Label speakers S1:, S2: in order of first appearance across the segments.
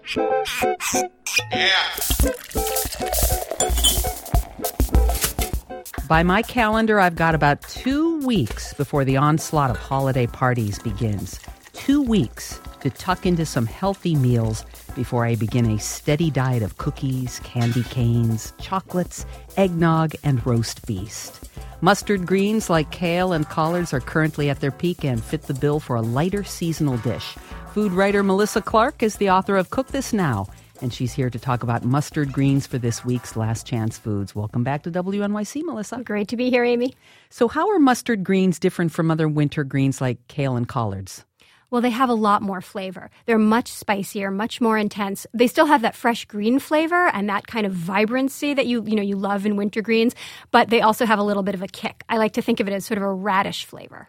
S1: By my calendar, I've got about 2 weeks before the onslaught of holiday parties begins. 2 weeks to tuck into some healthy meals before I begin a steady diet of cookies, candy canes, chocolates, eggnog, and roast feast. Mustard greens like kale and collards are currently at their peak and fit the bill for a lighter seasonal dish. Food writer Melissa Clark is the author of Cook This Now, and she's here to talk about mustard greens for this week's Last Chance Foods. Welcome back to WNYC, Melissa.
S2: Great to be here, Amy.
S1: So how are mustard greens different from other winter greens like kale and collards?
S2: Well, they have a lot more flavor. They're much spicier, much more intense. They still have that fresh green flavor and that kind of vibrancy that you love in winter greens, but they also have a little bit of a kick. I like to think of it as sort of a radish flavor.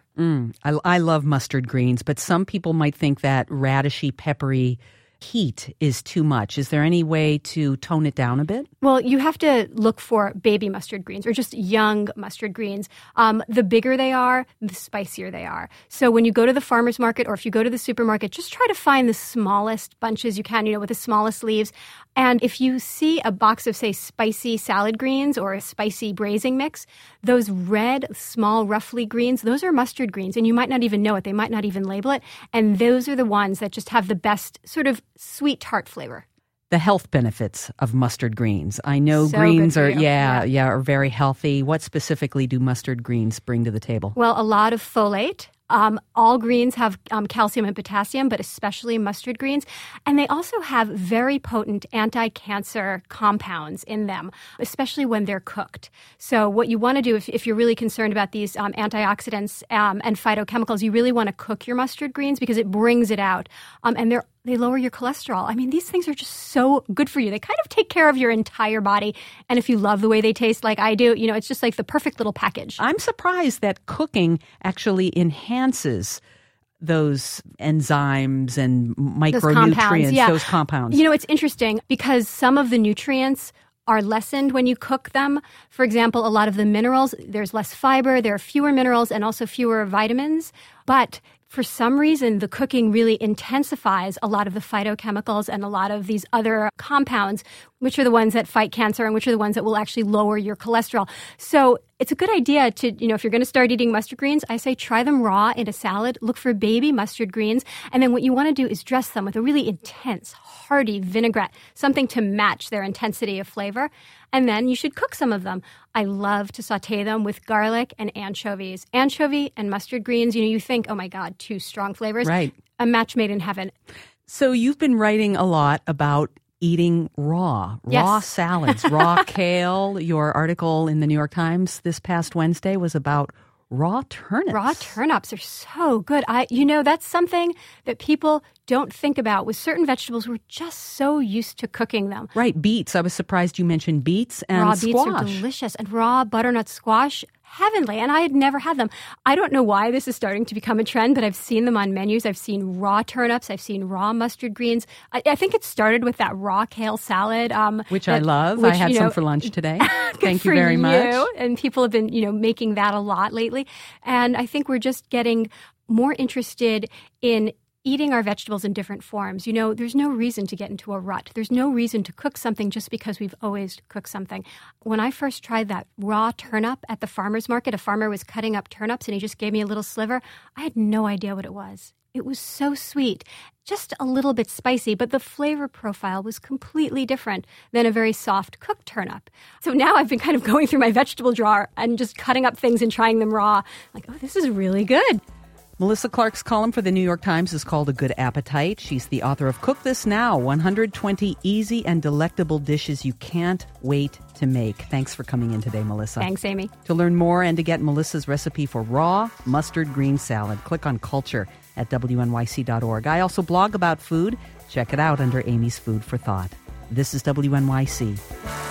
S1: I love mustard greens, but some people might think that radishy, peppery heat is too much. Is there any way to tone it down a bit?
S2: Well, you have to look for baby mustard greens or just young mustard greens. The bigger they are, the spicier they are. So when you go to the farmer's market or if you go to the supermarket, just try to find the smallest bunches you can, with the smallest leaves. And if you see a box of, say, spicy salad greens or a spicy braising mix, those red, small, roughly greens, those are mustard greens. And you might not even know it. They might not even label it. And those are the ones that just have the best sort of sweet tart flavor.
S1: The health benefits of mustard greens. I know
S2: So
S1: greens
S2: good
S1: are,
S2: for you.
S1: are very healthy. What specifically do mustard greens bring to the table?
S2: Well, a lot of folate. All greens have calcium and potassium, but especially mustard greens. And they also have very potent anti-cancer compounds in them, especially when they're cooked. So what you want to do if you're really concerned about these antioxidants and phytochemicals, you really want to cook your mustard greens because it brings it out. And they lower your cholesterol. I mean, these things are just so good for you. They kind of take care of your entire body. And if you love the way they taste like I do, it's just like the perfect little package.
S1: I'm surprised that cooking actually enhances those enzymes and micronutrients, those compounds.
S2: It's interesting because some of the nutrients are lessened when you cook them. For example, a lot of the minerals, there's less fiber, there are fewer minerals and also fewer vitamins. But for some reason, the cooking really intensifies a lot of the phytochemicals and a lot of these other compounds, which are the ones that fight cancer and which are the ones that will actually lower your cholesterol. So it's a good idea to, if you're going to start eating mustard greens, I say try them raw in a salad. Look for baby mustard greens. And then what you want to do is dress them with a really intense, hearty vinaigrette, something to match their intensity of flavor. And then you should cook some of them. I love to saute them with garlic and anchovies. Anchovy and mustard greens, you think, oh my God, two strong flavors.
S1: Right.
S2: A match made in heaven.
S1: So you've been writing a lot about eating raw salads, raw kale. Your article in the New York Times this past Wednesday was about raw turnips.
S2: Raw turnips are so good. That's something that people don't think about. With certain vegetables, we're just so used to cooking them.
S1: Right, beets. I was surprised you mentioned beets and
S2: raw
S1: squash.
S2: Raw beets are delicious. And raw butternut squash, heavenly. And I had never had them. I don't know why this is starting to become a trend, but I've seen them on menus. I've seen raw turnips. I've seen raw mustard greens. I think it started with that raw kale salad.
S1: Which I love. I had some for lunch today. Thank you very much.
S2: And people have been, making that a lot lately. And I think we're just getting more interested in eating our vegetables in different forms. There's no reason to get into a rut. There's no reason to cook something just because we've always cooked something. When I first tried that raw turnip at the farmer's market, a farmer was cutting up turnips and he just gave me a little sliver. I had no idea what it was. It was so sweet, just a little bit spicy, but the flavor profile was completely different than a very soft cooked turnip. So now I've been kind of going through my vegetable drawer and just cutting up things and trying them raw. Like, oh, this is really good.
S1: Melissa Clark's column for the New York Times is called A Good Appetite. She's the author of Cook This Now, 120 easy and delectable dishes you can't wait to make. Thanks for coming in today, Melissa.
S2: Thanks, Amy.
S1: To learn more and to get Melissa's recipe for raw mustard green salad, click on Culture at WNYC.org. I also blog about food. Check it out under Amy's Food for Thought. This is WNYC.